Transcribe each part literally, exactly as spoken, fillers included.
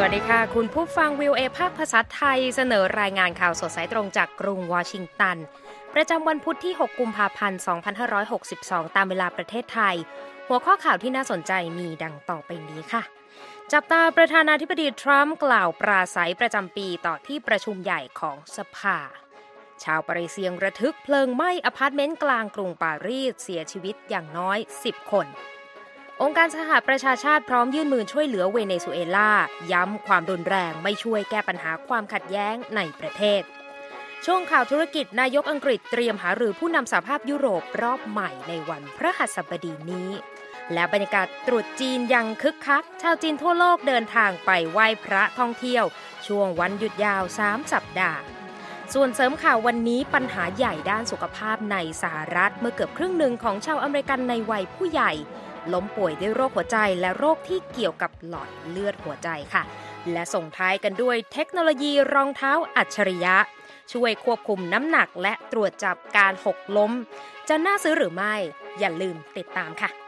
สดีค่ะคุณผู้ฟัง วี โอ เอ ภาคภาษาไทยเสนอรายงานข่าวสดสายตรงจากกรุงวอชิงตันประจำวันพุธที่หกกุมภาพันธ์สองพันห้าร้อยหกสิบสองตามเวลาประเทศไทยหัวข้อข่าวที่น่าสนใจมีดังต่อไปนี้ค่ะจับตาประธานาธิบดีทรัมป์กล่าวปราศรัยประจำปีต่อที่ประชุมใหญ่ของสภาชาวปารีสยังระทึกเพลิงไหม้อพาร์ตเมนต์กลางกรุงปารีสเสียชีวิตอย่างน้อยสิบคนองค์การสหประชาชาติพร้อมยื่นมือช่วยเหลือเวเนซุเอลาย้ำความรุนแรงไม่ช่วยแก้ปัญหาความขัดแย้งในประเทศช่วงข่าวธุรกิจนายกอังกฤษเตรียมหารือผู้นำสหภาพยุโรปรอบใหม่ในวันพฤหัสบดีนี้และบรรยากาศตรุษจีนยังคึกคักชาวจีนทั่วโลกเดินทางไปไหว้พระท่องเที่ยวช่วงวันหยุดยาวสามสัปดาห์ส่วนเสริมข่าววันนี้ปัญหาใหญ่ด้านสุขภาพในสหรัฐเมื่อเกือบครึ่งหนึ่งของชาวอเมริกันในวัยผู้ใหญ่ล้มป่วยด้วยโรคหัวใจและโรคที่เกี่ยวกับหลอดเลือดหัวใจค่ะและส่งท้ายกันด้วยเทคโนโลยีรองเท้าอัจฉริยะช่วยควบคุมน้ำหนักและตรวจจับการหกล้มจะน่าซื้อหรือไม่อย่าลืมติดตามค่ะ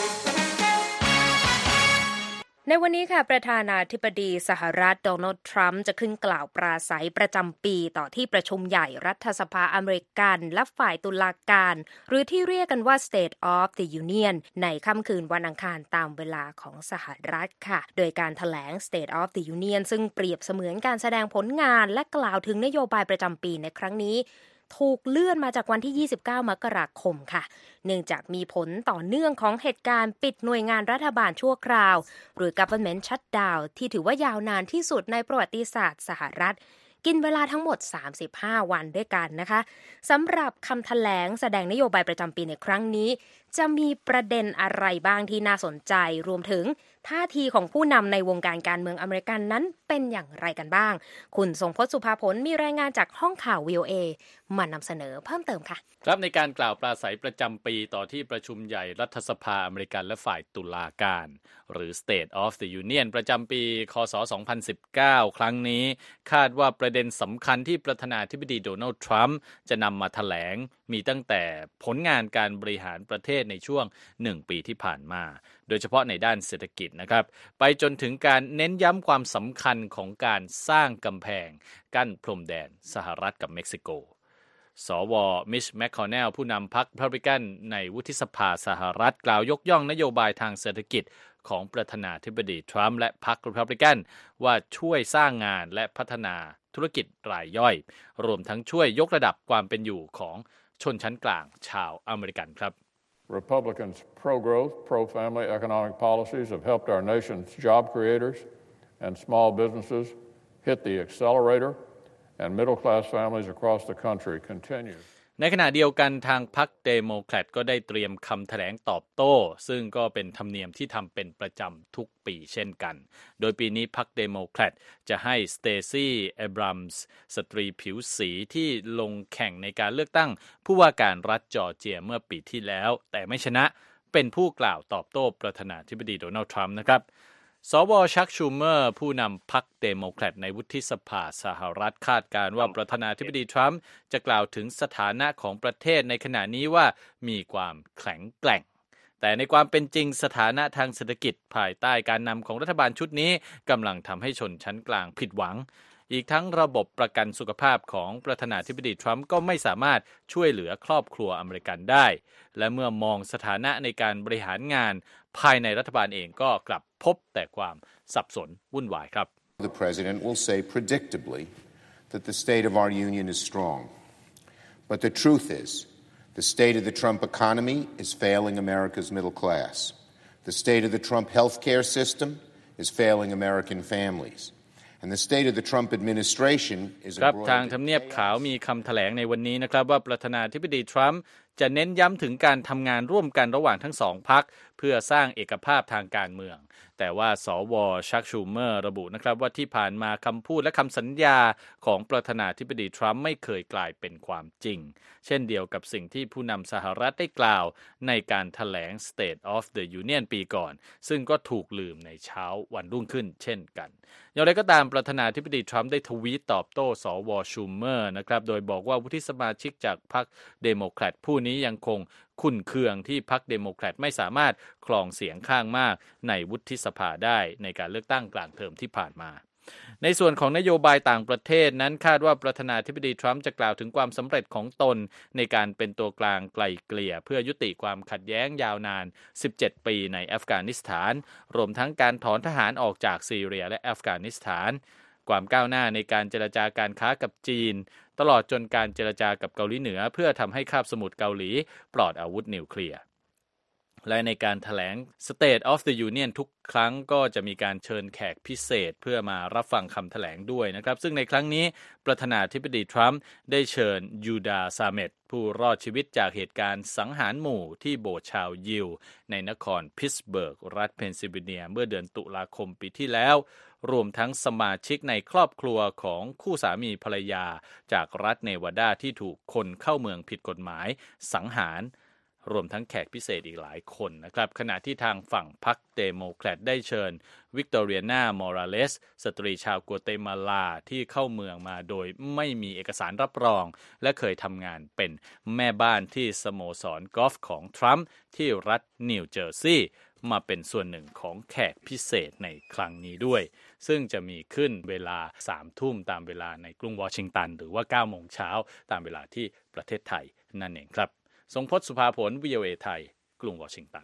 ในวันนี้ค่ะประธานาธิบดีสหรัฐโดนัลด์ทรัมป์จะขึ้นกล่าวปราศรัยประจำปีต่อที่ประชุมใหญ่รัฐสภาอเมริกันและฝ่ายตุลาการหรือที่เรียกกันว่า State of the Union ในค่ำคืนวันอังคารตามเวลาของสหรัฐค่ะโดยการแถลง State of the Union ซึ่งเปรียบเสมือนการแสดงผลงานและกล่าวถึงนโยบายประจำปีในครั้งนี้ถูกเลื่อนมาจากวันที่ยี่สิบเก้ามกราคมค่ะเนื่องจากมีผลต่อเนื่องของเหตุการณ์ปิดหน่วยงานรัฐบาลชั่วคราวหรือ Government Shutdown ที่ถือว่ายาวนานที่สุดในประวัติศาสตร์สหรัฐกินเวลาทั้งหมดสามสิบห้าวันด้วยกันนะคะสำหรับคำแถลงแสดงนโยบายประจำปีในครั้งนี้จะมีประเด็นอะไรบ้างที่น่าสนใจรวมถึงท่าทีของผู้นำในวงการการเมืองอเมริกันนั้นเป็นอย่างไรกันบ้างคุณทรงพจน์สุภาผลมีรายงานจากห้องข่าว วี โอ เอ มานำเสนอเพิ่มเติมค่ะครับในการกล่าวปราศรัยประจำปีต่อที่ประชุมใหญ่รัฐสภาอเมริกันและฝ่ายตุลาการหรือ State of the Union ประจำปีคศสองพันสิบเก้าครั้งนี้คาดว่าประเด็นสำคัญที่ประธานาธิบดีโดนัลด์ทรัมป์จะนำมาแถลงมีตั้งแต่ผลงานการบริหารประเทศในช่วงหนึ่งปีที่ผ่านมาโดยเฉพาะในด้านเศรษฐกิจนะครับไปจนถึงการเน้นย้ำความสำคัญของการสร้างกำแพงกั้นพรมแดนสหรัฐกับเม็กซิโกสวมิชแมคคอนเนลผู้นำพรรครีพับลิกันในวุฒิสภาสหรัฐกล่าวยกย่องนโยบายทางเศรษฐกิจของประธานาธิบดีทรัมป์และพรรครีพับลิกันว่าช่วยสร้างงานและพัฒนาธุรกิจรายย่อยรวมทั้งช่วยยกระดับความเป็นอยู่ของชนชั้นกลางชาวอเมริกันครับ Republicans' pro-growth, pro-family economic policies have helped our nation's job creators and small businesses hit the accelerator, and middle-class families across the country continue. ในขณะเดียวกันทางพรรคเดโมแครตก็ได้เตรียมคำแถลงตอบโต้ซึ่งก็เป็นธรรมเนียมที่ทำเป็นประจำทุกปีเช่นกันโดยปีนี้พรรคเดโมแครตจะให้สเตซี่เอบรัมส์สตรีผิวสีที่ลงแข่งในการเลือกตั้งผู้ว่าการรัฐจอร์เจียเมื่อปีที่แล้วแต่ไม่ชนะเป็นผู้กล่าวตอบโต้ประธานาธิบดีโดนัลด์ทรัมป์นะครับสวชักชูเมอร์ผู้นำพรรคเดโมแครตในวุฒิสภาสหรัฐคาดการณ์ว่าประธานาธิบดีทรัมป์จะกล่าวถึงสถานะของประเทศในขณะนี้ว่ามีความแข็งแกร่งแต่ในความเป็นจริงสถานะทางเศรษฐกิจภายใต้การนำของรัฐบาลชุดนี้กำลังทำให้ชนชั้นกลางผิดหวังอีกทั้งระบบประกันสุขภาพของประธานาธิบดีทรัมป์ก็ไม่สามารถช่วยเหลือครอบครัวอเมริกันได้และเมื่อมองสถานะในการบริหารงานภายในรัฐบาลเองก็กลับพบแต่ความสับสนวุ่นวายครับ The president will say predictably that the state of our union is strong. But the truth is, the state of the Trump economy is failing America's middle class. The state of the Trump healthcare system is failing American families.And the state of the Trump administration is ครับทางทำเนียบขาวมีคำแถลงในวันนี้นะครับว่าประธานาธิบดีทรัมป์จะเน้นย้ำถึงการทำงานร่วมกันระหว่างทั้งสองพรรคเพื่อสร้างเอกภาพทางการเมืองแต่ว่าสวชักชูเมอร์ระบุนะครับว่าที่ผ่านมาคำพูดและคำสัญญาของประธานาธิบดีทรัมป์ไม่เคยกลายเป็นความจริงเช่นเดียวกับสิ่งที่ผู้นำสหรัฐได้กล่าวในการแถลง State of the Union ปีก่อนซึ่งก็ถูกลืมในเช้าวันรุ่งขึ้นเช่นกันอย่างไรก็ตามประธานาธิบดีทรัมป์ได้ทวีตตอบโต้สวชูเมอร์นะครับโดยบอกว่าวุฒิสมาชิกจากพรรคเดโมแครตผู้นี้ยังคงขุ่นเคืองที่พรรคเดโมแครตไม่สามารถครองเสียงข้างมากในวุฒิสภาได้ในการเลือกตั้งกลางเทอมที่ผ่านมาในส่วนของนโยบายต่างประเทศนั้นคาดว่าประธานาธิบดีทรัมป์จะกล่าวถึงความสำเร็จของตนในการเป็นตัวกลางไกล่เกลี่ยเพื่อยุติความขัดแย้งยาวนานสิบเจ็ดปีในอัฟกานิสถานรวมทั้งการถอนทหารออกจากซีเรียและอัฟกานิสถานความก้าวหน้าในการเจรจาการค้ากับจีนตลอดจนการเจรจากับเกาหลีเหนือเพื่อทำให้คาบสมุทรเกาหลีปลอดอาวุธนิวเคลียร์และในการแถลง State of the Union ทุกครั้งก็จะมีการเชิญแขกพิเศษเพื่อมารับฟังคำแถลงด้วยนะครับซึ่งในครั้งนี้ประธานาธิบดีทรัมป์ได้เชิญยูดาซาเมตผู้รอดชีวิตจากเหตุการณ์สังหารหมู่ที่โบสถ์ชาวยิวในนครพิตสเบิร์กรัฐเพนซิลเวเนียเมื่อเดือนตุลาคมปีที่แล้วรวมทั้งสมาชิกในครอบครัวของคู่สามีภรรยาจากรัฐเนวาดาที่ถูกคนเข้าเมืองผิดกฎหมายสังหารรวมทั้งแขกพิเศษอีกหลายคนนะครับขณะที่ทางฝั่งพรรคเดโมแครตได้เชิญวิกตอเรียนามอราเลสสตรีชาวกัวเตมาลาที่เข้าเมืองมาโดยไม่มีเอกสารรับรองและเคยทำงานเป็นแม่บ้านที่สโมสรกอล์ฟของทรัมป์ที่รัฐนิวเจอร์ซีย์มาเป็นส่วนหนึ่งของแขกพิเศษในครั้งนี้ด้วยซึ่งจะมีขึ้นเวลา สามทุ่มตามเวลาในกรุงวอชิงตันหรือว่า เก้าโมงเช้าตามเวลาที่ประเทศไทยนั่นเองครับทรงพจน์สุภาผล วี โอ เอ ไทยกรุงวอชิงตัน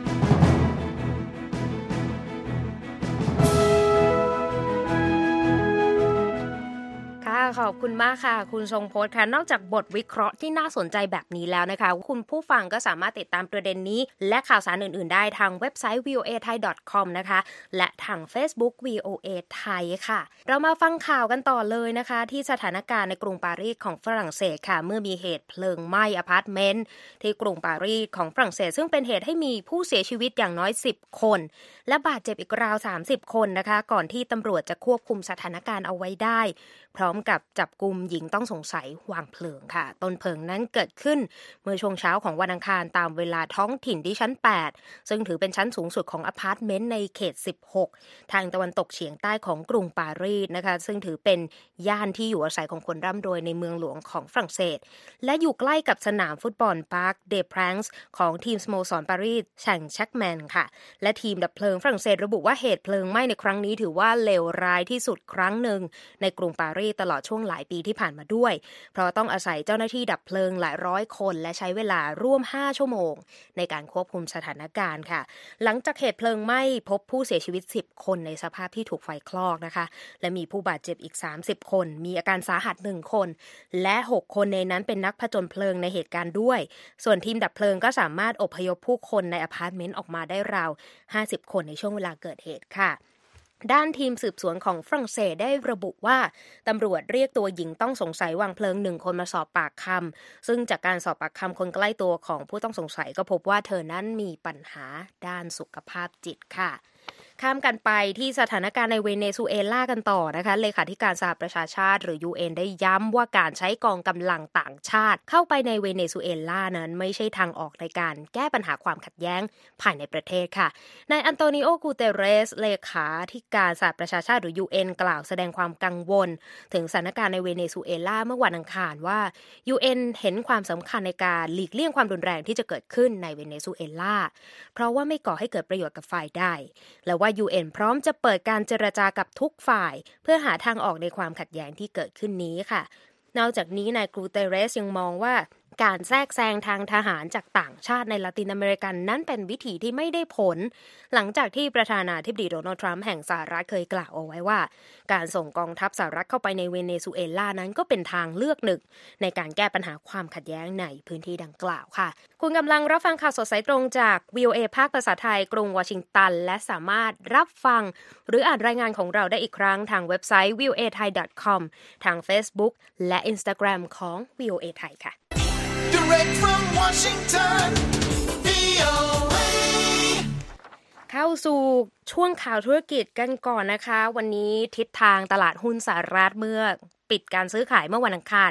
ขอบคุณมากค่ะคุณทรงพจน์ค่ะนอกจากบทวิเคราะห์ที่น่าสนใจแบบนี้แล้วนะคะคุณผู้ฟังก็สามารถติดตามประเด็นนี้และข่าวสารอื่นๆได้ทางเว็บไซต์ วี โอ เอ ไทย ดอท คอม นะคะและทาง Facebook วี โอ เอ ไทยค่ะเรามาฟังข่าวกันต่อเลยนะคะที่สถานการณ์ในกรุงปารีสของฝรั่งเศสค่ะเมื่อมีเหตุเพลิงไหม้อพาร์ตเมนต์ที่กรุงปารีสของฝรั่งเศสซึ่งเป็นเหตุให้มีผู้เสียชีวิตอย่างน้อยสิบคนและบาดเจ็บอีกราวสามสิบคนนะคะก่อนที่ตำรวจจะควบคุมสถานการณ์เอาไว้ได้พร้อมกับจับกุมหญิงต้องสงสัยวางเพลิงค่ะต้นเพลิงนั้นเกิดขึ้นเมื่อช่วงเช้าของวันอังคารตามเวลาท้องถิ่นที่ชั้นแปดซึ่งถือเป็นชั้นสูงสุดของอพาร์ตเมนต์ในเขตสิบหกทางตะวันตกเฉียงใต้ของกรุงปารีสนะคะซึ่งถือเป็นย่านที่อยู่อาศัยของคนร่ำรวยในเมืองหลวงของฝรั่งเศสและอยู่ใกล้กับสนามฟุตบอลพาร์คเดพรังส์ของทีมสโมสรปารีสแชงชักแมนค่ะและทีมดับเพลิงฝรั่งเศสระบุว่าเหตุเพลิงไหม้ในครั้งนี้ถือว่าเลวร้ายที่สุดครั้งหนึ่งในกรุงปารีสตลอดช่วงหลายปีที่ผ่านมาด้วยเพราะต้องอาศัยเจ้าหน้าที่ดับเพลิงหลายร้อยคนและใช้เวลาร่วมห้าชั่วโมงในการควบคุมสถานการณ์ค่ะหลังจากเหตุเพลิงไหม้พบผู้เสียชีวิตสิบคนในสภาพที่ถูกไฟคลอกนะคะและมีผู้บาดเจ็บอีกสามสิบคนมีอาการสาหัสหนึ่งคนและหกคนในนั้นเป็นนักผจญเพลิงในเหตุการณ์ด้วยส่วนทีมดับเพลิงก็สามารถอพยพผู้คนในอพาร์ตเมนต์ออกมาได้ราวห้าสิบคนในช่วงเวลาเกิดเหตุค่ะด้านทีมสืบสวนของฝรั่งเศสได้ระบุว่าตำรวจเรียกตัวหญิงต้องสงสัยวางเพลิงหนึ่งคนมาสอบปากคำซึ่งจากการสอบปากคำคนใกล้ตัวของผู้ต้องสงสัยก็พบว่าเธอนั้นมีปัญหาด้านสุขภาพจิตค่ะข้ามกันไปที่สถานการณ์ในเวเนซุเอลากันต่อนะคะเลขาธิการสหประชาชาติหรือ ยู เอ็น ได้ย้ำว่าการใช้กองกำลังต่างชาติเข้าไปในเวเนซุเอลานั้นไม่ใช่ทางออกในการแก้ปัญหาความขัดแย้งภายในประเทศค่ะนายอันโตนิโอ กูเตเรสเลขาธิการสหประชาชาติหรือ ยู เอ็น กล่าวแสดงความกังวลถึงสถานการณ์ในเวเนซุเอลาเมื่อวันอังคารว่า ยู เอ็น เห็นความสำคัญในการหลีกเลี่ยงความรุนแรงที่จะเกิดขึ้นในเวเนซุเอลาเพราะว่าไม่ก่อให้เกิดประโยชน์กับฝ่ายใดและว่า ยู เอ็น พร้อมจะเปิดการเจรจากับทุกฝ่ายเพื่อหาทางออกในความขัดแย้งที่เกิดขึ้นนี้ค่ะนอกจากนี้นายกูเตเรสยังมองว่าการแทรกแซงทางทหารจากต่างชาติในลาตินอเมริกันนั้นเป็นวิธีที่ไม่ได้ผลหลังจากที่ประธานาธิบดีโดนัลด์ทรัมป์แห่งสหรัฐเคยกล่าวเอาไว้ว่าการส่งกองทัพสหรัฐเข้าไปในเวเนซุเอลานั้นก็เป็นทางเลือกหนึ่งในการแก้ปัญหาความขัดแย้งในพื้นที่ดังกล่าวค่ะคุณกำลังรับฟังข่าวสดสายตรงจาก วี โอ เอ ภาคภาษาไทยกรุงวอชิงตันและสามารถรับฟังหรืออ่านรายงานของเราได้อีกครั้งทางเว็บไซต์ วี โอ เอ ไทย ดอท คอม ทาง Facebook และ Instagram ของ วี โอ เอ ไทยค่ะ Direct from Washington วี โอ เอเข้าสู่ช่วงข่าวธุรกิจกันก่อนนะคะวันนี้ทิศทางตลาดหุ้นสหรัฐเมื่อปิดการซื้อขายเมื่อวันอังคาร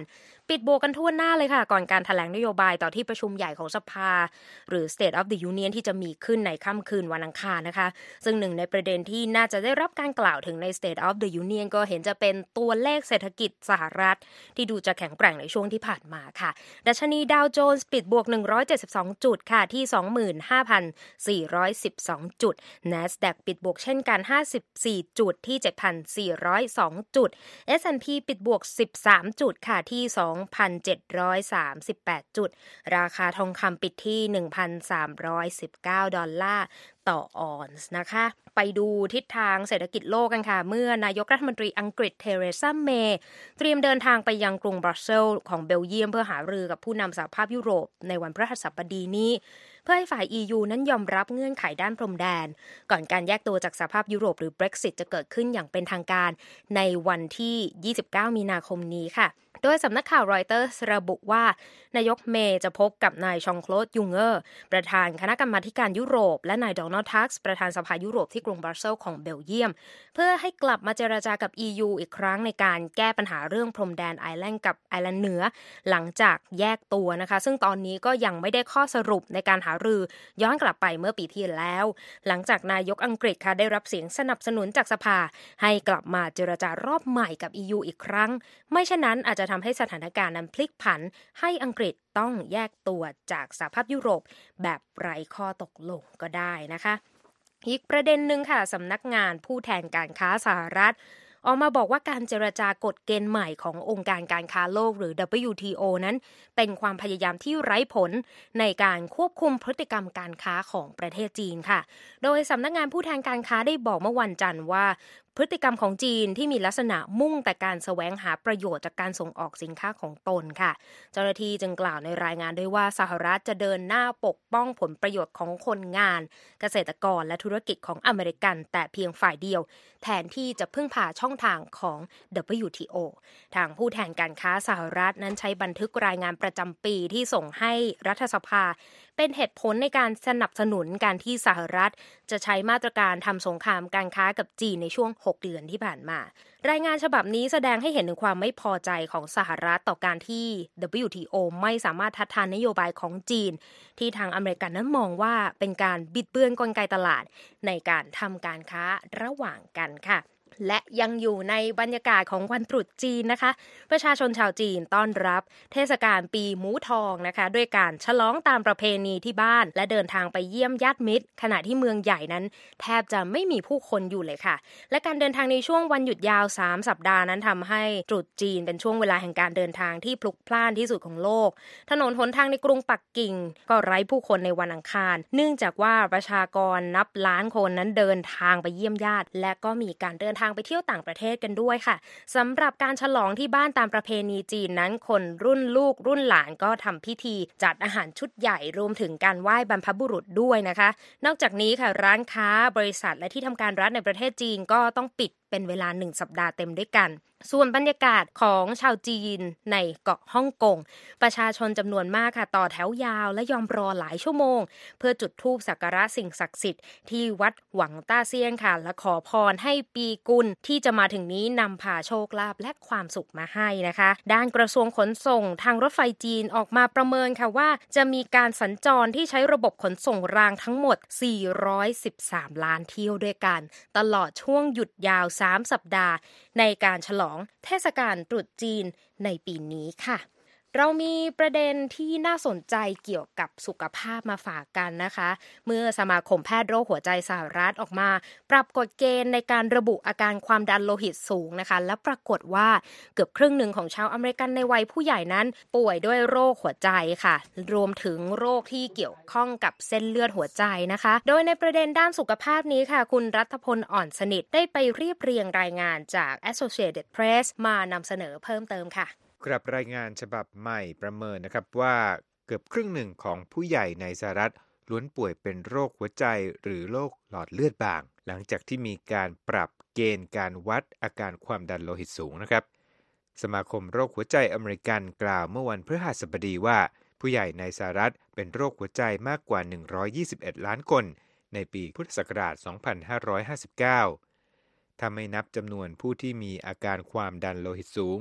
ปิดโบกันทั่วหน้าเลยค่ะก่อนการแถลงนโยบายต่อที่ประชุมใหญ่ของสภาหรือ State of the Union ที่จะมีขึ้นในค่ำคืนวันอังคารนะคะซึ่งหนึ่งในประเด็นที่น่าจะได้รับการกล่าวถึงใน State of the Union ก็เห็นจะเป็นตัวเลขเศรษฐกิจสหรัฐที่ดูจะแข็งแกร่งในช่วงที่ผ่านมาค่ะดัชนีดาวโจนส์ปิดบวกหนึ่งร้อยเจ็ดสิบสองจุดค่ะที่ สองหมื่นห้าพันสี่ร้อยสิบสอง จุด NASDAQ ปิดบวกเช่นกันห้าสิบสี่จุดที่ เจ็ดพันสี่ร้อยสอง จุด เอส แอนด์ พี ปิดบวกสิบสามจุดค่ะที่ สองพันเจ็ดร้อยสามสิบแปด จุดราคาทองคำปิดที่ หนึ่งพันสามร้อยสิบเก้า ดอลลาร์ต่อออนซ์นะคะไปดูทิศทางเศรษฐกิจโลกกันค่ะเมื่อนายกรัฐมนตรีอังกฤษเทเรซาเมย์เตรียมเดินทางไปยังกรุงบรัสเซลส์ของเบลเยียมเพื่อหารือกับผู้นำสหภาพยุโรปในวันพฤหัสบดีนี้เพื่อให้ฝ่าย อี ยู นั้นยอมรับเงื่อนไขด้านพรมแดนก่อนการแยกตัวจากสหภาพยุโรปหรือ Brexit จะเกิดขึ้นอย่างเป็นทางการในวันที่ยี่สิบเก้ามีนาคมนี้ค่ะโดยสำนักข่าวรอยเตอร์สระบุว่านายกเมย์จะพบกับนายชองโคลดยูงเกอร์ประธานคณะกรรมาธิการยุโรปและนายโดนัลด์ทักส์ประธานสภายุโรปที่กรุงบรัสเซลส์ของเบลเยียมเพื่อให้กลับมาเจรจากับ อี ยู อีกครั้งในการแก้ปัญหาเรื่องพรมแดนไอร์แลนด์กับไอร์แลนด์เหนือหลังจากแยกตัวนะคะซึ่งตอนนี้ก็ยังไม่ได้ข้อสรุปในการหารือย้อนกลับไปเมื่อปีที่แล้วหลังจากนายกอังกฤษค่ะได้รับเสียงสนับสนุนจากสภาให้กลับมาเจรจารอบใหม่กับ อี ยู อีกครั้งไม่เช่นนั้นอาจจะทำให้สถานการณ์นั้นพลิกผันให้อังกฤษต้องแยกตัวจากสหภาพยุโรปแบบไร้ข้อตกลงก็ได้นะคะอีกประเด็นหนึ่งค่ะสำนักงานผู้แทนการค้าสหรัฐออกมาบอกว่าการเจรจากฎเกณฑ์ใหม่ขององค์การการค้าโลกหรือ ดับเบิลยู ที โอ นั้นเป็นความพยายามที่ไร้ผลในการควบคุมพฤติกรรมการค้าของประเทศจีนค่ะโดยสำนักงานผู้แทนการค้าได้บอกเมื่อวันจันทร์ว่าพฤติกรรมของจีนที่มีลักษณะมุ่งแต่การแสวงหาประโยชน์จากการส่งออกสินค้าของตนค่ะเจ้าหน้าที่จึงกล่าวในรายงานด้วยว่าสหรัฐจะเดินหน้าปกป้องผลประโยชน์ของคนงานเกษตรกรและธุรกิจของอเมริกันแต่เพียงฝ่ายเดียวแทนที่จะพึ่งพาช่องทางของ ดับเบิลยู ที โอ ทางผู้แทนการค้าสหรัฐนั้นใช้บันทึกรายงานประจำปีที่ส่งให้รัฐสภาเป็นเหตุผลในการสนับสนุนการที่สหรัฐจะใช้มาตรการทำสงครามการค้ากับจีนในช่วงหกเดือนที่ผ่านมารายงานฉบับนี้แสดงให้เห็นถึงความไม่พอใจของสหรัฐต่อการที่ ดับเบิลยู ที โอ ไม่สามารถทัดทานนโยบายของจีนที่ทางอเมริกันนั้นมองว่าเป็นการบิดเบือนกลไกตลาดในการทำการค้าระหว่างกันค่ะและยังอยู่ในบรรยากาศของวันตรุษจีนนะคะประชาชนชาวจีนต้อนรับเทศกาลปีหมูทองนะคะด้วยการฉลองตามประเพณีที่บ้านและเดินทางไปเยี่ยมญาติมิตรขณะที่เมืองใหญ่นั้นแทบจะไม่มีผู้คนอยู่เลยค่ะและการเดินทางในช่วงวันหยุดยาวสามสัปดาห์นั้นทำให้ตรุษจีนเป็นช่วงเวลาแห่งการเดินทางที่พลุกพล่านที่สุดของโลกถนนหนทางในกรุงปักกิ่งก็ไร้ผู้คนในวันอังคารเนื่องจากว่าประชากรนับล้านคนนั้นเดินทางไปเยี่ยมญาติและก็มีการเดินทางไปเที่ยวต่างประเทศกันด้วยค่ะสำหรับการฉลองที่บ้านตามประเพณีจีนนั้นคนรุ่นลูกรุ่นหลานก็ทำพิธีจัดอาหารชุดใหญ่รวมถึงการไหว้บรรพบุรุษด้วยนะคะนอกจากนี้ค่ะร้านค้าบริษัทและที่ทำการรัฐในประเทศจีนก็ต้องปิดเป็นเวลาหนึ่งสัปดาห์เต็มด้วยกันส่วนบรรยากาศของชาวจีนในเกาะฮ่องกงประชาชนจำนวนมากค่ะต่อแถวยาวและยอมรอหลายชั่วโมงเพื่อจุดธูปสักการะสิ่งศักดิ์สิทธิ์ที่วัดหวังต้าเซียนค่ะและขอพรให้ปีกุลที่จะมาถึงนี้นำพาโชคลาภและความสุขมาให้นะคะด้านกระทรวงขนส่งทางรถไฟจีนออกมาประเมินค่ะว่าจะมีการสัญจรที่ใช้ระบบขนส่งรางทั้งหมดสี่ร้อยสิบสามล้านเที่ยวด้วยกันตลอดช่วงหยุดยาวสามสัปดาห์ในการฉลองเทศกาลตรุษจีนในปีนี้ค่ะเรามีประเด็นที่น่าสนใจเกี่ยวกับสุขภาพมาฝากกันนะคะเมื่อสมาคมแพทย์โรคหัวใจสหรัฐออกมาปรับกฎเกณฑ์ในการระบุอาการความดันโลหิตสูงนะคะและปรากฏว่าเกือบครึ่งหนึ่งของชาวอเมริกันในวัยผู้ใหญ่นั้นป่วยด้วยโรคหัวใจค่ะรวมถึงโรคที่เกี่ยวข้องกับเส้นเลือดหัวใจนะคะโดยในประเด็นด้านสุขภาพนี้ค่ะคุณรัฐพลอ่อนสนิทได้ไปเรียบเรียงรายงานจาก Associated Press มานำเสนอเพิ่มเติมค่ะครับรายงานฉบับใหม่ประเมินนะครับว่าเกือบครึ่งหนึ่งของผู้ใหญ่ในสหรัฐล้วนป่วยเป็นโรคหัวใจหรือโรคหลอดเลือดบางหลังจากที่มีการปรับเกณฑ์การวัดอาการความดันโลหิตสูงนะครับสมาคมโรคหัวใจอเมริกันกล่าวเมื่อวันพฤหัสบดีว่าผู้ใหญ่ในสหรัฐเป็นโรคหัวใจมากกว่าหนึ่งร้อยยี่สิบเอ็ดล้านคนในปีพุทธศักราชสองพันห้าร้อยห้าสิบเก้าถ้าไม่นับจำนวนผู้ที่มีอาการความดันโลหิตสูง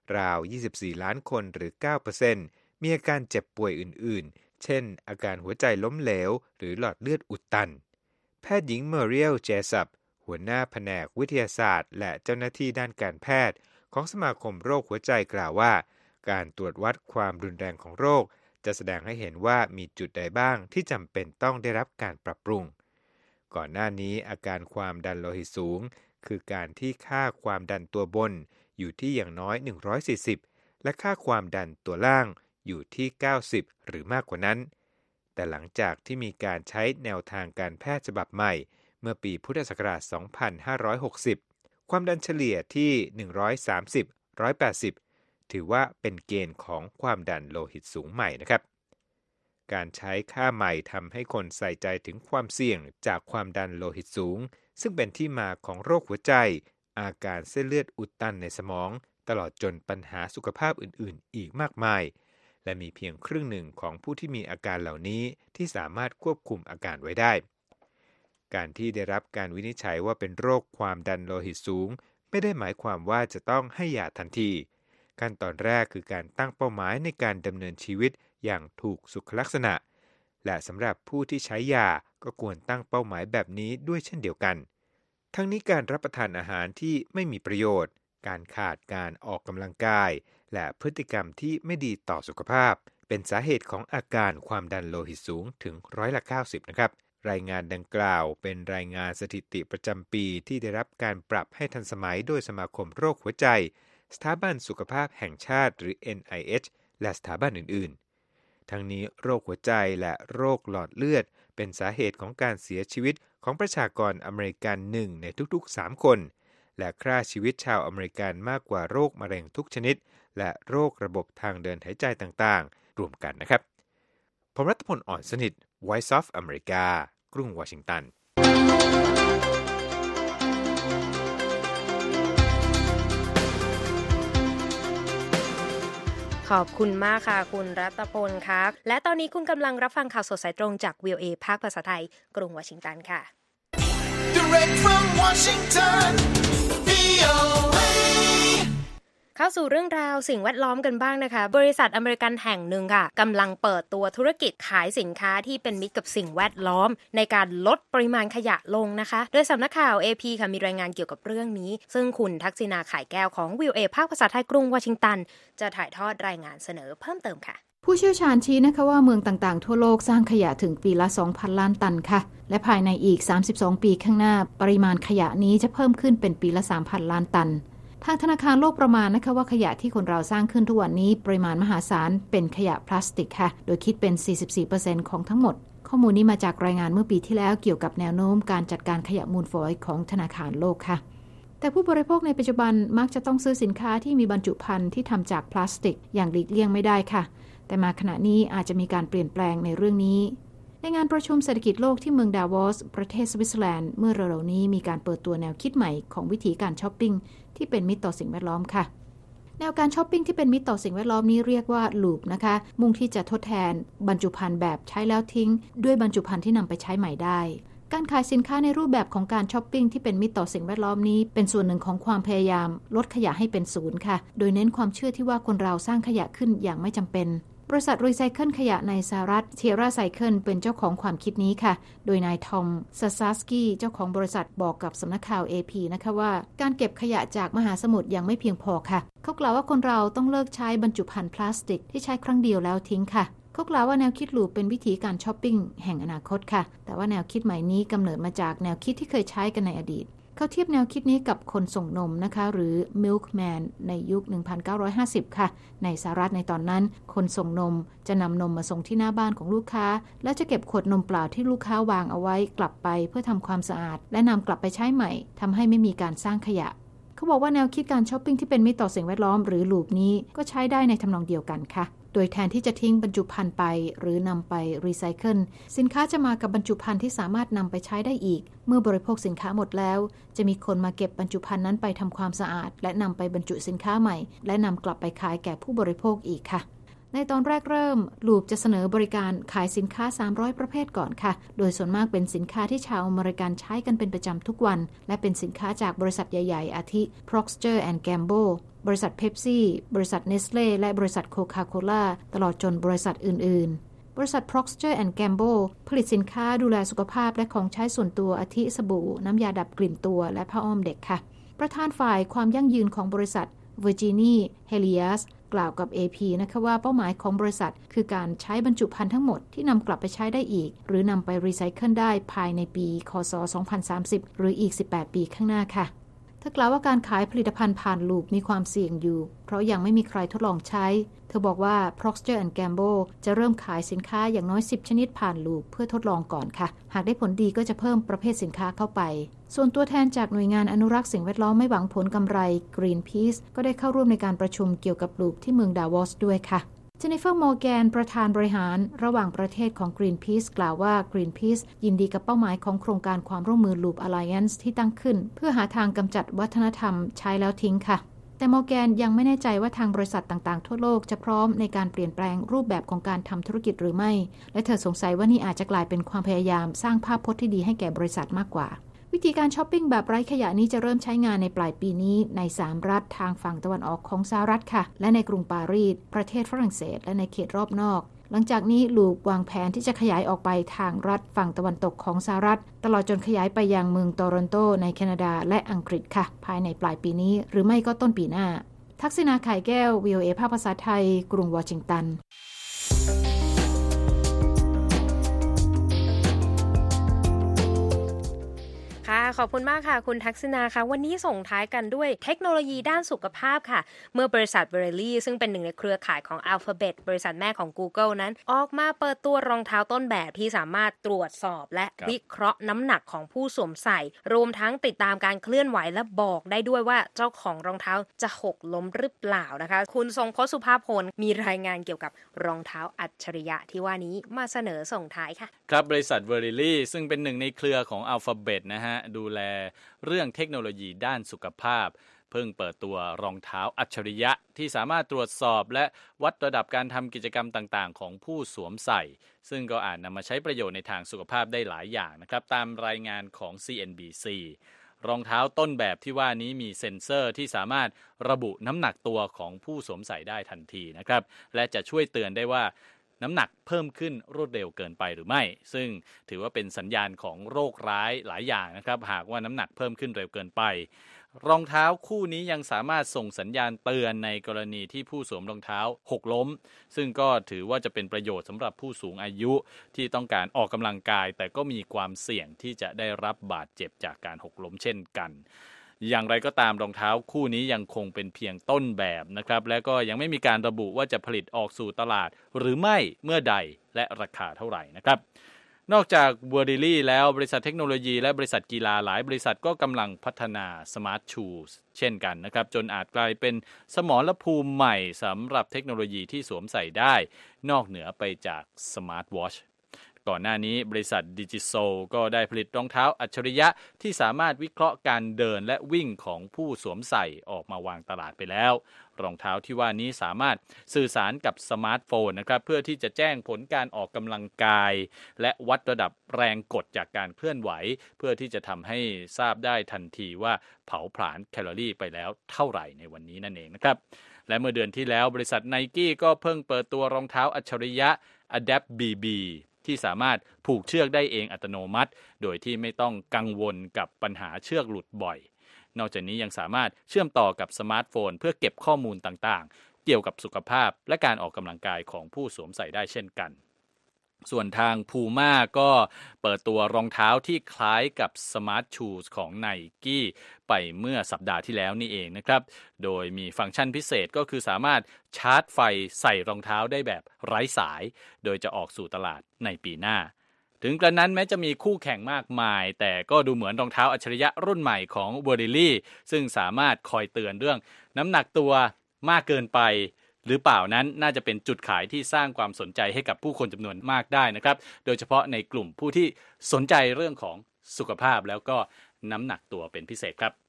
ราวยี่สิบสี่ล้านคนหรือ เก้าเปอร์เซ็นต์ มีอาการเจ็บป่วยอื่นๆเช่นอาการหัวใจล้มเหลวหรือหลอดเลือดอุดตันแพทย์หญิงเมอเรียล เจสับหัวหน้าแผนกวิทยาศาสตร์และเจ้าหน้าที่ด้านการแพทย์ของสมาคมโรคหัวใจกล่าวว่าการตรวจวัดความรุนแรงของโรคจะแสดงให้เห็นว่ามีจุดใดบ้างที่จำเป็นต้องได้รับการปรับปรุงก่อนหน้านี้อาการความดันโลหิตสูงคือการที่ค่าความดันตัวบนอยู่ที่อย่างน้อยหนึ่งร้อยสี่สิบและค่าความดันตัวล่างอยู่ที่เก้าสิบหรือมากกว่านั้นแต่หลังจากที่มีการใช้แนวทางการแพทย์ฉบับใหม่เมื่อปีพุทธศักราชสองพันห้าร้อยหกสิบความดันเฉลี่ยที่หนึ่งร้อยสามสิบ หนึ่งร้อยแปดสิบถือว่าเป็นเกณฑ์ของความดันโลหิตสูงใหม่นะครับการใช้ค่าใหม่ทำให้คนใส่ใจถึงความเสี่ยงจากความดันโลหิตสูงซึ่งเป็นที่มาของโรคหัวใจอาการเส้นเลือดอุดตันในสมองตลอดจนปัญหาสุขภาพอื่นๆอีกมากมายและมีเพียงครึ่งหนึ่งของผู้ที่มีอาการเหล่านี้ที่สามารถควบคุมอาการไว้ได้การที่ได้รับการวินิจฉัยว่าเป็นโรคความดันโลหิตสูงไม่ได้หมายความว่าจะต้องให้ยาทันทีขั้นตอนแรกคือการตั้งเป้าหมายในการดำเนินชีวิตอย่างถูกสุขลักษณะและสำหรับผู้ที่ใช้ยาก็ควรตั้งเป้าหมายแบบนี้ด้วยเช่นเดียวกันทั้งนี้การรับประทานอาหารที่ไม่มีประโยชน์การขาดการออกกำลังกายและพฤติกรรมที่ไม่ดีต่อสุขภาพเป็นสาเหตุของอาการความดันโลหิตสูงถึงร้อยละเก้าสิบนะครับรายงานดังกล่าวเป็นรายงานสถิติประจำปีที่ได้รับการปรับให้ทันสมัยโดยสมาคมโรคหัวใจสถาบันสุขภาพแห่งชาติหรือ เอ็น ไอ เอช และสถาบันอื่นๆทั้งนี้โรคหัวใจและโรคหลอดเลือดเป็นสาเหตุของการเสียชีวิตของประชากรอเมริกันหนึ่งในทุกๆสามคนและฆ่าชีวิตชาวอเมริกันมากกว่าโรคมะเร็งทุกชนิดและโรคระบบทางเดินหายใจต่างๆรวมกันนะครับผมรัตพล อ่อนสนิท Voice of America กรุงวอชิงตันขอบคุณมากค่ะคุณรัตพลครับและตอนนี้คุณกำลังรับฟังข่าวสดสายตรงจาก วี โอ เอ ภาคภาษาไทยกรุงวอชิงตันค่ะ Direct from Washington วี โอ เอเข้าสู่เรื่องราวสิ่งแวดล้อมกันบ้างนะคะบริษัทอเมริกันแห่งหนึ่งค่ะกำลังเปิดตัวธุรกิจขายสินค้าที่เป็นมิตรกับสิ่งแวดล้อมในการลดปริมาณขยะลงนะคะโดยสำนักข่าว เอ พี ค่ะมีรายงานเกี่ยวกับเรื่องนี้ซึ่งคุณทักษิณาข่ายแก้วของ วี โอ เอ ภาคภาษาไทยกรุงวอชิงตันจะถ่ายทอดรายงานเสนอเพิ่มเติมค่ะผู้เชี่ยวชาญชี้นะคะว่าเมืองต่างๆทั่วโลกสร้างขยะถึงปีละ สองพัน ล้านตันค่ะและภายในอีกสามสิบสองปีข้างหน้าปริมาณขยะนี้จะเพิ่มขึ้นเป็นปีละ สามพัน ล้านตันทางธนาคารโลกประมาณนะคะว่าขยะที่คนเราสร้างขึ้นทุกวันนี้ปริมาณมหาศาลเป็นขยะพลาสติกค่ะโดยคิดเป็น สี่สิบสี่เปอร์เซ็นต์ ของทั้งหมดข้อมูลนี้มาจากรายงานเมื่อปีที่แล้วเกี่ยวกับแนวโน้มการจัดการขยะมูลฝอยของธนาคารโลกค่ะแต่ผู้บริโภคในปัจจุบันมักจะต้องซื้อสินค้าที่มีบรรจุภัณฑ์ที่ทำจากพลาสติกอย่างหลีกเลี่ยงไม่ได้ค่ะแต่มาขณะนี้อาจจะมีการเปลี่ยนแปลงในเรื่องนี้ในงานประชุมเศรษฐกิจโลกที่เมืองดาวอสประเทศสวิตเซอร์แลนด์เมื่อเร็วๆนี้มีการเปิดตัวแนวคิดใหม่ของวิธีการช้อปปิ้งที่เป็นมิตรต่อสิ่งแวดล้อมค่ะแนวการช้อปปิ้งที่เป็นมิตรต่อสิ่งแวดล้อมนี้เรียกว่าลูปนะคะมุ่งที่จะทดแทนบรรจุภัณฑ์แบบใช้แล้วทิ้งด้วยบรรจุภัณฑ์ที่นำไปใช้ใหม่ได้การขายสินค้าในรูปแบบของการช้อปปิ้งที่เป็นมิตรต่อสิ่งแวดล้อมนี้เป็นส่วนหนึ่งของความพยายามลดขยะให้เป็นศูนย์ค่ะโดยเน้นความเชื่อที่ว่าคนเราสร้างขยะขึ้นอย่างไม่จำเป็นบริษัทรีไซเคิลขยะในสหรัฐเทียร่าไซเคิลเป็นเจ้าของความคิดนี้ค่ะโดยนายทอมซาซาสกี้เจ้าของบริษัทบอกกับสำนักข่าว เอ พี นะคะว่าการเก็บขยะจากมหาสมุทรยังไม่เพียงพอค่ะเขากล่าวว่าคนเราต้องเลิกใช้บรรจุภัณฑ์พลาสติกที่ใช้ครั้งเดียวแล้วทิ้งค่ะเขากล่าวว่าแนวคิดลูปเป็นวิธีการช้อปปิ้งแห่งอนาคตค่ะแต่ว่าแนวคิดใหม่นี้กำเนิดมาจากแนวคิดที่เคยใช้กันในอดีตเขาเทียบแนวคิดนี้กับคนส่งนมนะคะหรือ milkman ในยุค หนึ่งพันเก้าร้อยห้าสิบ ค่ะในสหรัฐในตอนนั้นคนส่งนมจะนำนมมาส่งที่หน้าบ้านของลูกค้าและจะเก็บขวดนมเปล่าที่ลูกค้าวางเอาไว้กลับไปเพื่อทำความสะอาดและนำกลับไปใช้ใหม่ทำให้ไม่มีการสร้างขยะเขาบอกว่าแนวคิดการช้อปปิ้งที่เป็นมิตรต่อสิ่งแวดล้อมหรือลูปนี้ก็ใช้ได้ในทำนองเดียวกันค่ะโดยแทนที่จะทิ้งบรรจุภัณฑ์ไปหรือนำไปรีไซเคิลสินค้าจะมากับบรรจุภัณฑ์ที่สามารถนำไปใช้ได้อีกเมื่อบริโภคสินค้าหมดแล้วจะมีคนมาเก็บบรรจุภัณฑ์นั้นไปทำความสะอาดและนำไปบรรจุสินค้าใหม่และนำกลับไปขายแก่ผู้บริโภคอีกค่ะในตอนแรกเริ่มลูปจะเสนอบริการขายสินค้าสามร้อยประเภทก่อนค่ะโดยส่วนมากเป็นสินค้าที่ชาวอเมริกันใช้กันเป็นประจำทุกวันและเป็นสินค้าจากบริษัทใหญ่ๆอาทิ Procter แอนด์ Gamble บริษัท Pepsi บริษัท Nestle และบริษัท Coca-Cola ตลอดจนบริษัทอื่นๆบริษัท Procter แอนด์ Gamble ผลิตสินค้าดูแลสุขภาพและของใช้ส่วนตัวอาทิสบู่น้ำยาดับกลิ่นตัวและผ้าอ้อมเด็กค่ะประธานฝ่ายความยั่งยืนของบริษัท Virginie Heliasกล่าวกับ เอ พี นะคะว่าเป้าหมายของบริษัทคือการใช้บรรจุภัณฑ์ทั้งหมดที่นำกลับไปใช้ได้อีกหรือนำไปรีไซเคิลได้ภายในปีค.ศ. สองพันสามสิบหรืออีกสิบแปดปีข้างหน้าค่ะเธอกล่าวว่าการขายผลิตภัณฑ์ผ่านลูปมีความเสี่ยงอยู่เพราะยังไม่มีใครทดลองใช้เธอบอกว่า Procter แอนด์ Gamble จะเริ่มขายสินค้าอย่างน้อยสิบชนิดผ่านลูปเพื่อทดลองก่อนค่ะหากได้ผลดีก็จะเพิ่มประเภทสินค้าเข้าไปส่วนตัวแทนจากหน่วยงานอนุรักษ์สิ่งแวดล้อมไม่หวังผลกำไร Greenpeace ก็ได้เข้าร่วมในการประชุมเกี่ยวกับลูปที่เมืองดาวอสด้วยค่ะเจนนิเฟอร์ มอร์แกนประธานบริหารระหว่างประเทศของ Greenpeace กล่าวว่า Greenpeace ยินดีกับเป้าหมายของโครงการความร่วมมือ Loop Alliance ที่ตั้งขึ้นเพื่อหาทางกำจัดวัฒนธรรมใช้แล้วทิ้งค่ะแต่มอร์แกนยังไม่แน่ใจว่าทางบริษัทต่างๆทั่วโลกจะพร้อมในการเปลี่ยนแปลงรูปแบบของการทำธุรกิจหรือไม่และเธอสงสัยว่านี่อาจจะกลายเป็นความพยายามสร้างภาพพจน์ที่ดีให้แก่บริษัทมากกว่าวิธีการช้อปปิ้งแบบไร้ขยะนี้จะเริ่มใช้งานในปลายปีนี้ในสามรัฐทางฝั่งตะวันออกของสหรัฐค่ะและในกรุงปารีสประเทศฝรั่งเศสและในเขตรอบนอกหลังจากนี้ลูปวางแผนที่จะขยายออกไปทางรัฐฝั่งตะวันตกของสหรัฐตลอดจนขยายไปยังเมืองโตรอนโตในแคนาดาและอังกฤษค่ะภายในปลายปีนี้หรือไม่ก็ต้นปีหน้าทักษิณา ไข่แก้ว วี โอ เอ ภาคภาษาไทยกรุงวอชิงตันค่ะขอบคุณมากค่ะคุณทักษิณาค่ะวันนี้ส่งท้ายกันด้วยเทคโนโลยีด้านสุขภาพค่ะเมื่อบริษัท Verily ซึ่งเป็นหนึ่งในเครือข่ายของ Alphabet บริษัทแม่ของ Google นั้นออกมาเปิดตัวรองเท้าต้นแบบที่สามารถตรวจสอบและวิเคราะห์น้ำหนักของผู้สวมใส่รวมทั้งติดตามการเคลื่อนไหวและบอกได้ด้วยว่าเจ้าของรองเท้าจะหกล้มหรือเปล่านะคะคุณทรงพจน์สุภาพลมีรายงานเกี่ยวกับรองเท้าอัจฉริยะที่ว่านี้มาเสนอส่งท้ายค่ะครับบริษัท Verily ซึ่งเป็นหนึ่งในเครือของ Alphabet นะฮะดูแลเรื่องเทคโนโลยีด้านสุขภาพเพิ่งเปิดตัวรองเท้าอัจฉริยะที่สามารถตรวจสอบและวัดระดับการทำกิจกรรมต่างๆของผู้สวมใส่ซึ่งก็อาจนำมาใช้ประโยชน์ในทางสุขภาพได้หลายอย่างนะครับตามรายงานของ ซี เอ็น บี ซี รองเท้าต้นแบบที่ว่านี้มีเซ็นเซอร์ที่สามารถระบุน้ำหนักตัวของผู้สวมใส่ได้ทันทีนะครับและจะช่วยเตือนได้ว่าน้ำหนักเพิ่มขึ้นรวดเร็วเกินไปหรือไม่ซึ่งถือว่าเป็นสัญญาณของโรคร้ายหลายอย่างนะครับหากว่าน้ำหนักเพิ่มขึ้นเร็วเกินไปรองเท้าคู่นี้ยังสามารถส่งสัญญาณเตือนในกรณีที่ผู้สวมรองเท้าหกล้มซึ่งก็ถือว่าจะเป็นประโยชน์สำหรับผู้สูงอายุที่ต้องการออกกำลังกายแต่ก็มีความเสี่ยงที่จะได้รับบาดเจ็บจากการหกล้มเช่นกันอย่างไรก็ตามรองเท้าคู่นี้ยังคงเป็นเพียงต้นแบบนะครับและก็ยังไม่มีการระบุว่าจะผลิตออกสู่ตลาดหรือไม่เมื่อใดและราคาเท่าไหร่นะครับนอกจาก Verily แล้วบริษัทเทคโนโลยีและบริษัทกีฬาหลายบริษัทก็กำลังพัฒนา Smart Shoes เช่นกันนะครับจนอาจกลายเป็นสมรภูมิใหม่สำหรับเทคโนโลยีที่สวมใส่ได้นอกเหนือไปจาก Smart Watchก่อนหน้านี้บริษัท Digitsul ก็ได้ผลิตรองเท้าอัจฉริยะที่สามารถวิเคราะห์การเดินและวิ่งของผู้สวมใส่ออกมาวางตลาดไปแล้วรองเท้าที่ว่านี้สามารถสื่อสารกับสมาร์ทโฟนนะครับเพื่อที่จะแจ้งผลการออกกำลังกายและวัดระดับแรงกดจากการเคลื่อนไหวเพื่อที่จะทำให้ทราบได้ทันทีว่าเผาผลาญแคลอรี่ไปแล้วเท่าไหร่ในวันนี้นั่นเองนะครับและเมื่อเดือนที่แล้วบริษัท Nike ก็เพิ่งเปิดตัวรองเท้าอัจฉริยะ Adapt บี บีที่สามารถผูกเชือกได้เองอัตโนมัติโดยที่ไม่ต้องกังวลกับปัญหาเชือกหลุดบ่อยนอกจากนี้ยังสามารถเชื่อมต่อกับสมาร์ทโฟนเพื่อเก็บข้อมูลต่างๆเกี่ยวกับสุขภาพและการออกกำลังกายของผู้สวมใส่ได้เช่นกันส่วนทาง Puma ก็เปิดตัวรองเท้าที่คล้ายกับ Smart Shoes ของ Nike ไปเมื่อสัปดาห์ที่แล้วนี่เองนะครับโดยมีฟังก์ชันพิเศษก็คือสามารถชาร์จไฟใส่รองเท้าได้แบบไร้สายโดยจะออกสู่ตลาดในปีหน้าถึงกระนั้นแม้จะมีคู่แข่งมากมายแต่ก็ดูเหมือนรองเท้าอัจฉริยะรุ่นใหม่ของ Verily ซึ่งสามารถคอยเตือนเรื่องน้ำหนักตัวมากเกินไปหรือเปล่านั้นน่าจะเป็นจุดขายที่สร้างความสนใจให้กับผู้คนจำนวนมากได้นะครับโดยเฉพาะในกลุ่มผู้ที่สนใจเรื่องของสุขภาพแล้วก็น้ำหนักตัวเป็นพิเศษครับ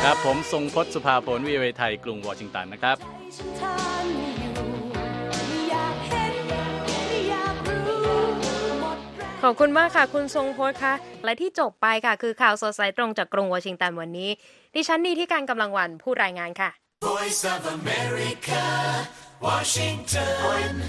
ครับผมทรงพจน์สุภาผล วี โอ เอ ไทยกรุงวอชิงตันนะครับขอบคุณมากค่ะคุณทรงพจน์ค่ะและที่จบไปค่ะคือข่าวสดสายตรงจากกรุงวอชิงตันวันนี้ดิฉันนีที่การกำลังวันผู้รายงานค่ะ Voice of America Washington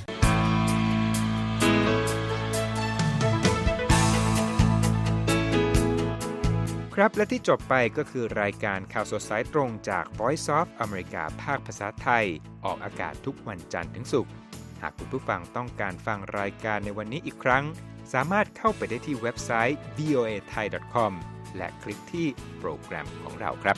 ครับและที่จบไปก็คือรายการข่าวสดสายตรงจาก Voice of America ภาคภาษาไทยออกอากาศทุกวันจันทร์ถึงศุกร์หากคุณผู้ฟังต้องการฟังรายการในวันนี้อีกครั้งสามารถเข้าไปได้ที่เว็บไซต์ วี โอ เอ ไทย ดอท คอม และคลิกที่โปรแกรมของเราครับ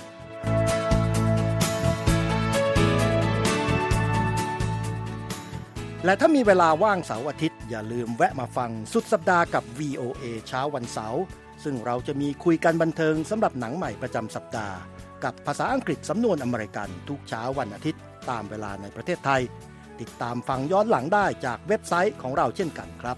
และถ้ามีเวลาว่างเสาร์อาทิตย์อย่าลืมแวะมาฟังสุดสัปดาห์กับ วี โอ เอ เช้าวันเสาร์ซึ่งเราจะมีคุยกันบันเทิงสำหรับหนังใหม่ประจำสัปดาห์กับภาษาอังกฤษสำนวนอเมริกันทุกเช้าวันอาทิตย์ตามเวลาในประเทศไทยติดตามฟังย้อนหลังได้จากเว็บไซต์ของเราเช่นกันครับ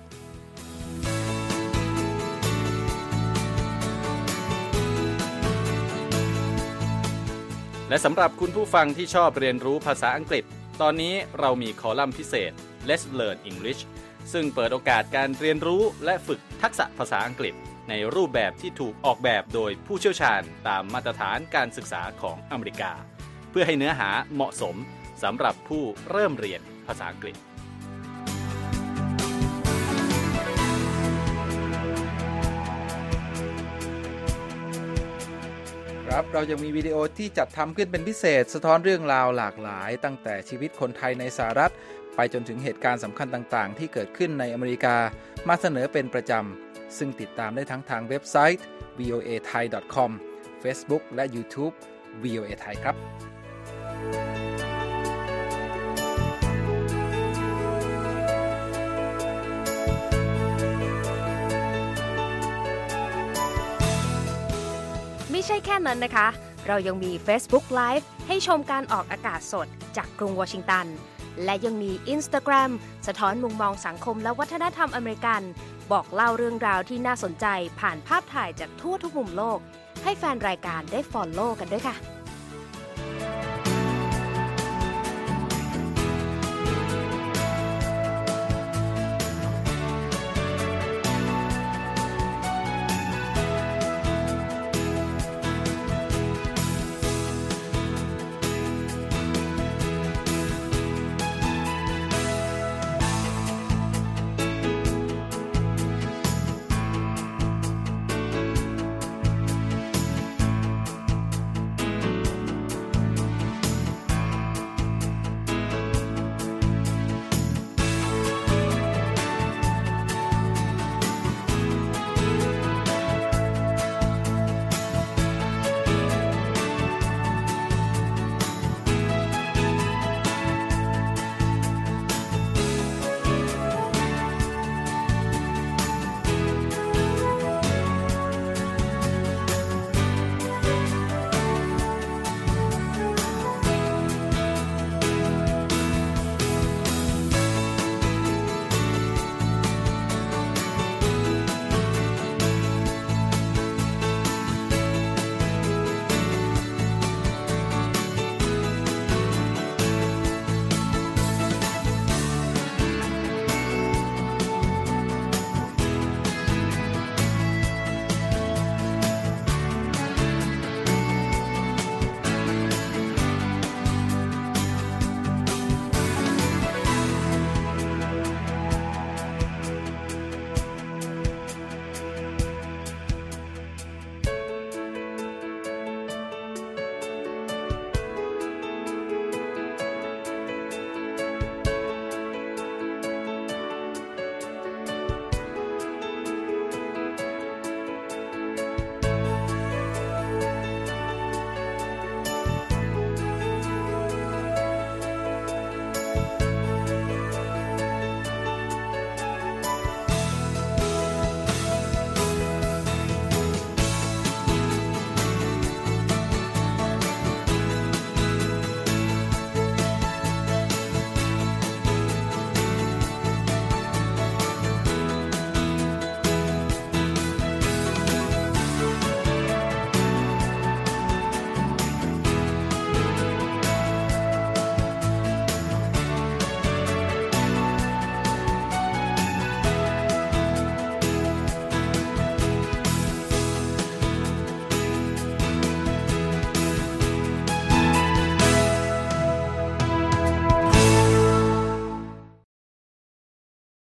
และสำหรับคุณผู้ฟังที่ชอบเรียนรู้ภาษาอังกฤษตอนนี้เรามีคอลัมน์พิเศษ Let's Learn English ซึ่งเปิดโอกาสการเรียนรู้และฝึกทักษะภาษาอังกฤษในรูปแบบที่ถูกออกแบบโดยผู้เชี่ยวชาญตามมาตรฐานการศึกษาของอเมริกาเพื่อให้เนื้อหาเหมาะสมสำหรับผู้เริ่มเรียนภาษาอังกฤษครับเรายังมีวิดีโอที่จัดทำขึ้นเป็นพิเศษสะท้อนเรื่องราวหลากหลายตั้งแต่ชีวิตคนไทยในสหรัฐไปจนถึงเหตุการณ์สำคัญต่างๆที่เกิดขึ้นในอเมริกามาเสนอเป็นประจำซึ่งติดตามได้ทั้งทางเว็บไซต์ วี โอ เอ ไทย ดอท คอม Facebook และ YouTube วี โอ เอ ไทยครับไม่ใช่แค่นั้นนะคะเรายังมี Facebook Live ให้ชมการออกอากาศสดจากกรุงวอชิงตันและยังมี Instagram สะท้อนมุมมองสังคมและวัฒนธรรมอเมริกันบอกเล่าเรื่องราวที่น่าสนใจผ่านภาพถ่ายจากทั่วทุกมุมโลกให้แฟนรายการได้ follow กันด้วยค่ะ